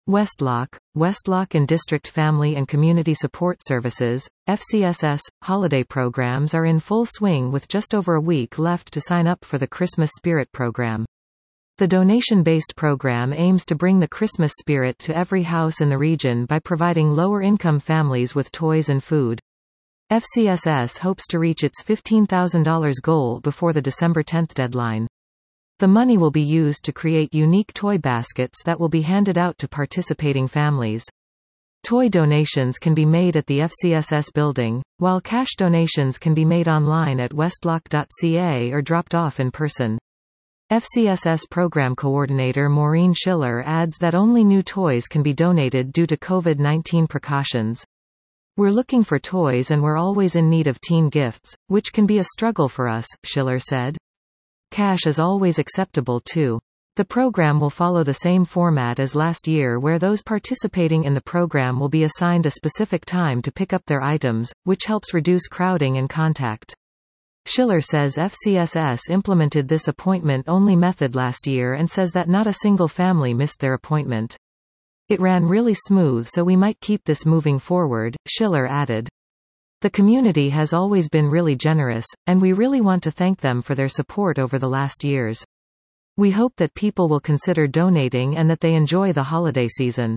Westlock and District Family and Community Support Services, FCSS, holiday programs are in full swing with just over a week left to sign up for the Christmas Spirit program. The donation-based program aims to bring the Christmas spirit to every house in the region by providing lower-income families with toys and food. FCSS hopes to reach its $15,000 goal before the December 10 deadline. The money will be used to create unique toy baskets that will be handed out to participating families. Toy donations can be made at the FCSS building, while cash donations can be made online at westlock.ca or dropped off in person. FCSS Program Coordinator Maureen Schiller adds that only new toys can be donated due to COVID-19 precautions. "We're looking for toys and we're always in need of teen gifts, which can be a struggle for us," Schiller said. Cash is always acceptable too. The program will follow the same format as last year, where those participating in the program will be assigned a specific time to pick up their items, which helps reduce crowding and contact. Schiller says FCSS implemented this appointment-only method last year and says that not a single family missed their appointment. "It ran really smooth, so we might keep this moving forward," Schiller added. "The community has always been really generous, and we really want to thank them for their support over the last years. We hope that people will consider donating and that they enjoy the holiday season."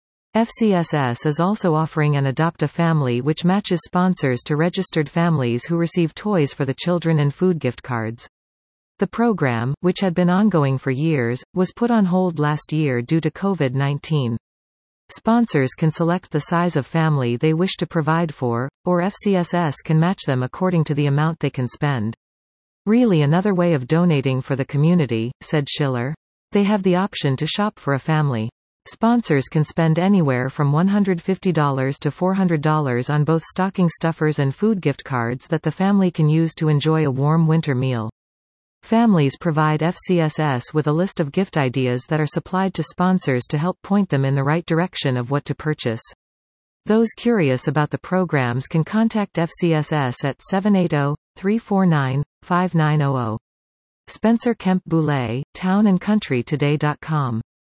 FCSS is also offering an Adopt a Family, which matches sponsors to registered families who receive toys for the children and food gift cards. The program, which had been ongoing for years, was put on hold last year due to COVID-19. Sponsors can select the size of family they wish to provide for, or FCSS can match them according to the amount they can spend. "Really another way of donating for the community," said Schiller. "They have the option to shop for a family. Sponsors can spend anywhere from $150 to $400 on both stocking stuffers and food gift cards that the family can use to enjoy a warm winter meal. Families provide FCSS with a list of gift ideas that are supplied to sponsors to help point them in the right direction of what to purchase. Those curious about the programs can contact FCSS at 780-349-5900. Spencer Kemp Boulay, townandcountrytoday.com.